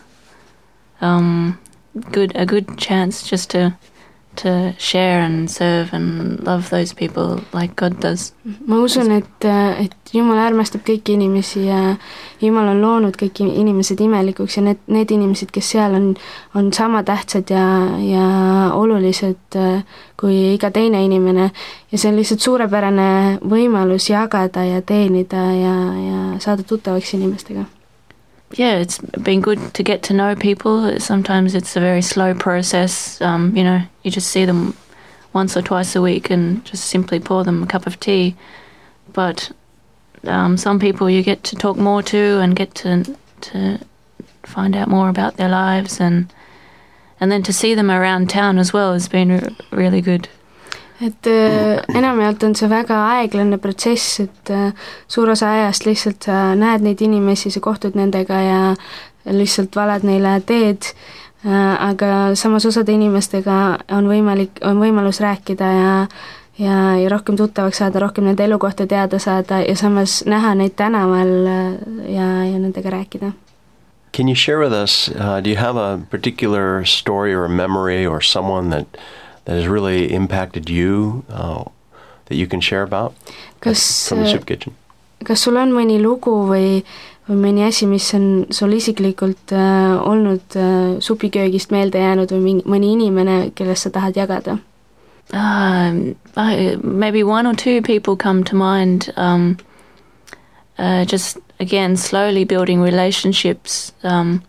Um, good a good chance just to to share and serve and love those people like God does. Ma usun, et, et Jumal armastab kõiki inimesi ja Jumal on loonud kõik inimesed imelikuks ja need, need inimesed, kes seal on, on sama tähtsad ja, ja olulised kui iga teine inimene ja see on lihtsalt suurepärane võimalus jagada ja teenida ja, ja saada tuttavaks inimestega. Yeah, it's been good to get to know people. Sometimes it's a very slow process. Um, you know, you just see them once or twice a week and just simply pour them a cup of tea. But um, some people you get to talk more to and get to to find out more about their lives, and and then to see them around town as well has been re- really good. Et äh, enamjaolt on see väga aeglane protsess, et äh, suur osa ajast lihtsalt sa näed neid inimesi, sa kohtud nendega ja lihtsalt valad neile teed, äh, aga samas osade inimestega on võimalik, on võimalus rääkida ja, ja, ja rohkem tuttavaks saada, rohkem nende elukohta teada saada ja samas näha neid tänaval ja, ja nendega rääkida. Can you share with us, uh, do you have a particular story or a memory or someone that that has really impacted you, uh, that you can share about kas, from the soup kitchen? Kas sul on mõni lugu või, või mõni asi, mis on sul isiklikult äh, olnud äh, supiköögist meelde jäänud või mingi, mõni inimene, kellest sa tahad jagada? Um, I, maybe one or two people come to mind. Um, uh, just again, slowly building relationships um,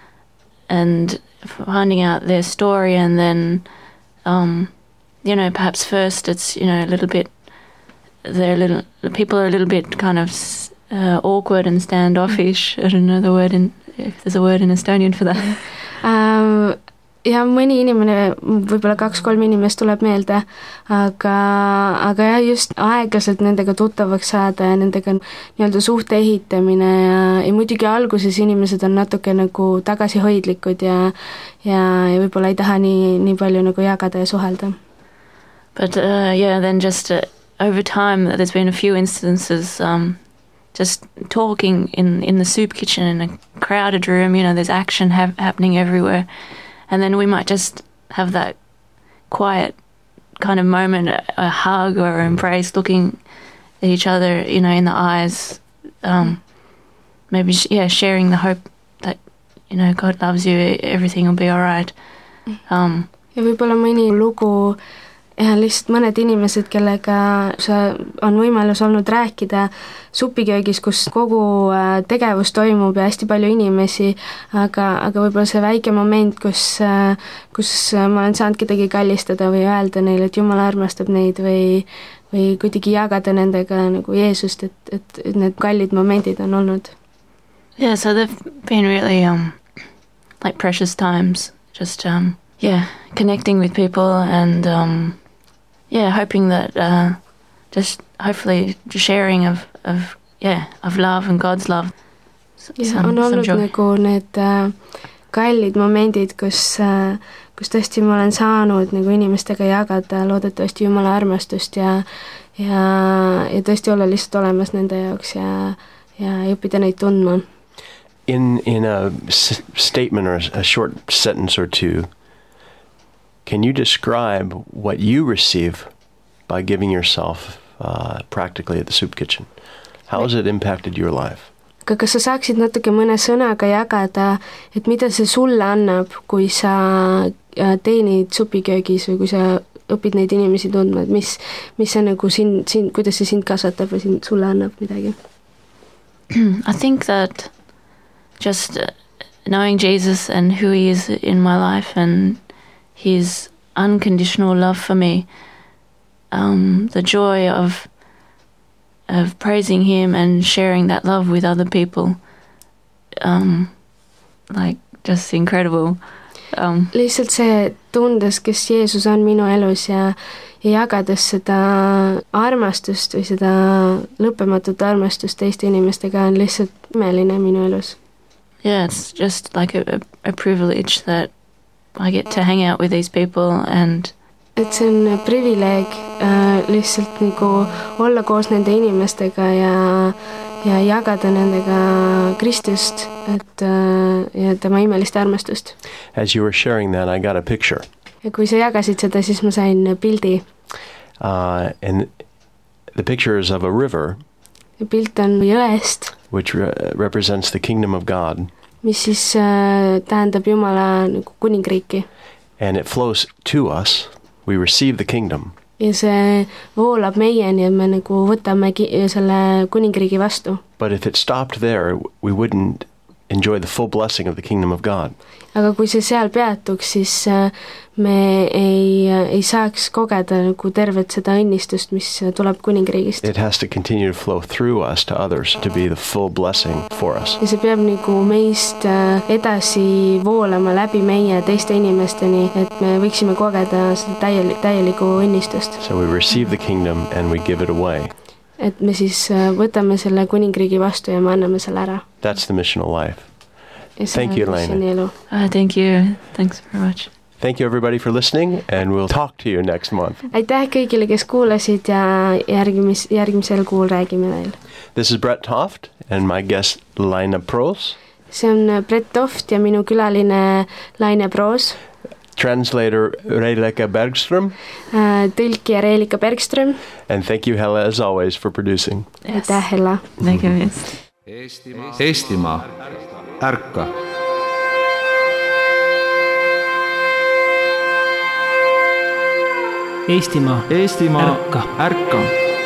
and finding out their story, and then, um, you know, perhaps first it's you know a little bit. They're a little. People are a little bit kind of uh, awkward and standoffish. I don't know the word in if there's a word in Estonian for that. Um, ja mõni inimene, võib-olla kaks-kolm inimest tuleb meelde, aga, aga jah, just aeglaselt nendega tuttavaks saada ja nendega nii-öelda suhte ehitamine ja, ja muidugi alguses inimesed on natuke nagu tagasihoidlikud ja, ja, ja võib-olla ei taha nii, nii palju nagu jagada ja suhelda. But uh, yeah, then just uh, over time there's been a few instances um, just talking in, in the soup kitchen in a crowded room, you know, there's action ha- happening everywhere. And then we might just have that quiet kind of moment, a, a hug or an embrace, looking at each other, you know, in the eyes. Um, maybe, yeah, sharing the hope that, you know, God loves you, everything will be all right. Um, ja võib-olla mõni lugu, ja lihtsalt mõned inimesed, kellega sa on võimalus olnud rääkida supiköögis, kus kogu tegevus toimub ja hästi palju inimesi, aga, aga võib-olla see väike moment, kus, kus ma olen saanud kedagi kallistada või öelda neile, et Jumal armastab neid või, või kuidagi jagada nendega nagu Jeesust, et, et, et need kallid momendid on olnud. Yeah, so they've been really um, like precious times, just um, yeah, connecting with people and um, yeah, hoping that uh, just hopefully sharing of, of yeah of love and God's love. Ja on olnud nagu need äh, kallid momendid, kus, äh, kus tõesti ma olen saanud nagu inimestega jagada loodetavasti Jumala armastust ja, ja, ja tõesti olla lihtsalt olemas nende jaoks ja, ja õppida neid tundma. In, in a s- statement or a short sentence or two, can you describe what you receive by giving yourself uh, practically at the soup kitchen? How has it impacted your life? Aga kas sa saaksid natuke mõne sõnaga jagada, et mida see sulle annab, kui sa teenid supiköögis või kui sa õpid neid inimesi tundma, et mis, mis see nagu sind, sind, kuidas see sind kasvatab või sind, sulle annab midagi? I think that just knowing Jesus and who he is in my life and his unconditional love for me, um, the joy of of praising him and sharing that love with other people, um, like just incredible. Um, lihtsalt see tundes, kes Jeesus on minu elus ja, ja jagades seda armastust või seda lõppematut armastust teiste inimestega on lihtsalt imeline minu elus. Yeah, it's just like a, a privilege that I get to hang out with these people and et see on privileeg äh, lihtsalt nagu olla koos nende inimestega ja, ja jagada nendega Kristust, et äh, ja tema imelist armastust. As you were sharing that, I got a picture. Ja kui sa jagasid seda, siis ma sain pildi. Uh, and the picture is of a river. Ja pilt on jõest. Which re- represents the kingdom of God. Mis siis äh, tähendab Jumala nagu kuningriiki. And it flows to us. We receive the kingdom. Ja see voolab meieni, et me nagu võtame ki- selle kuningriigi vastu. But if it stopped there, we wouldn't enjoy the full blessing of the kingdom of God. Aga kui see seal peatuks, siis me ei, ei saaks kogeda nagu tervet seda õnnistust, mis tuleb kuningriigist. It has to continue to flow through us to others to be the full blessing for us. Ja see peab nagu meist edasi voolama läbi meie teiste inimesteni, et me võiksime kogeda seda täielik, täielikku õnnistust. So we receive the kingdom and we give it away. Et me siis võtame selle kuningriigi vastu ja me anname selle ära. That's the missional life. Thank you, Elaine. Uh, thank you. Thanks very much. Thank you, everybody, for listening, and we'll talk to you next month. Aitäh kõigile, kes kuulasid ja järgimis, järgmisel kuul räägime veel. This is Brett Toft and my guest, Laine Proos. See on Brett Toft ja minu külaline Laine Proos. Translator Reelika Bergström. Uh, tõlkija Reelika Bergström. And thank you, Hella, as always, for producing. Yes. Aitäh, Hella. Thank you, yes. Eestimaa, Eestimaa, ärka! Eestimaa, Eestimaa, ärka, ärka.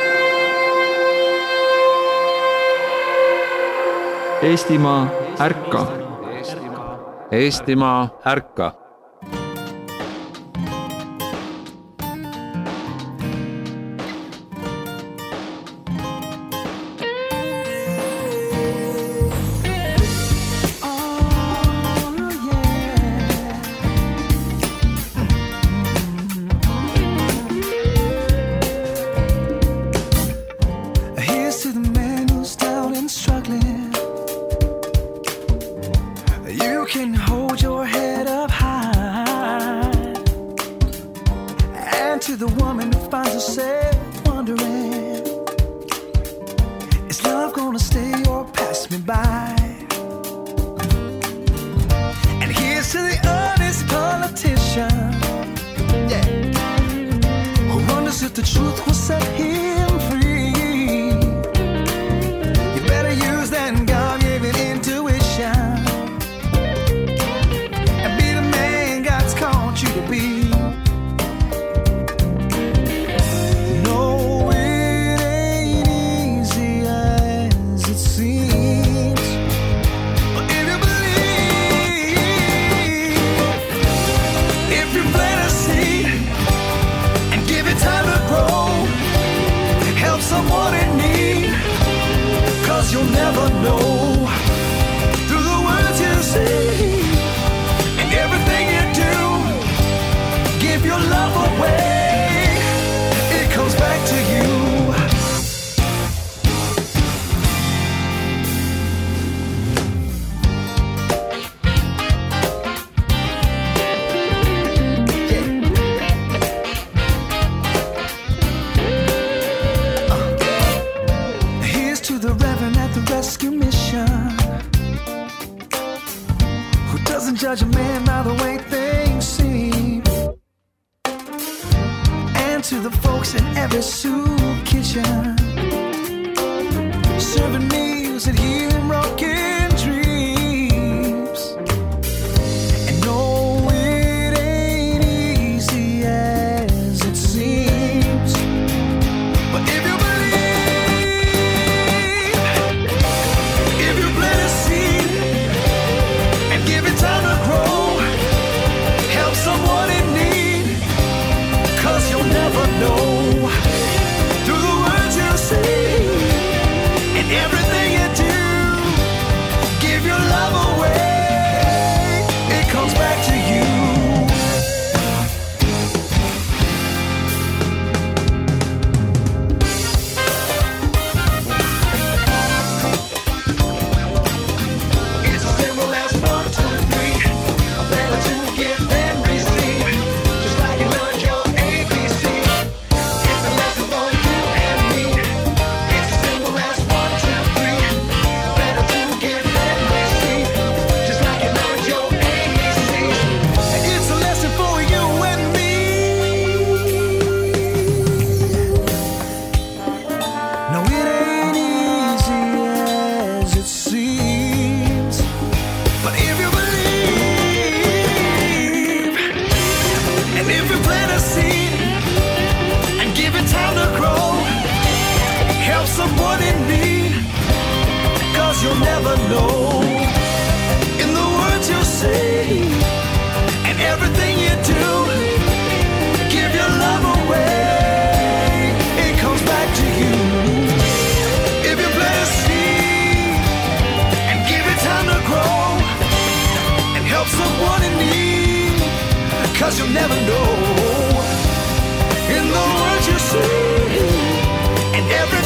Eestimaa, ärka. Eestimaa, ärka. Judge a man by the way things seem. And to the folks in every soup kitchen, serving meals and healing broken dreams. And no, it ain't easy as it seems. But if you believe, if you plant a seed and give it time to grow, help someone in need, 'cause you'll never know. Through the words you say and everything you do, give your love away, it comes back to you. It's as simple as one, two, three. Better to give than receive. Just like you learned your A B C. It's a lesson for you and me. It's as simple as one, two, three. Better to give than receive. Just like you learned your A B C. It's a lesson for you and me. No, it ain't easy as it seems. But if you believe, and if you plant a seed and give it time to grow, help someone in need, 'cause you'll never know. In the words you say and everything you do, give your love away, it comes back to you. If you plant a seed and give it time to grow, and help someone in need, 'cause you'll never know. In the words you say and every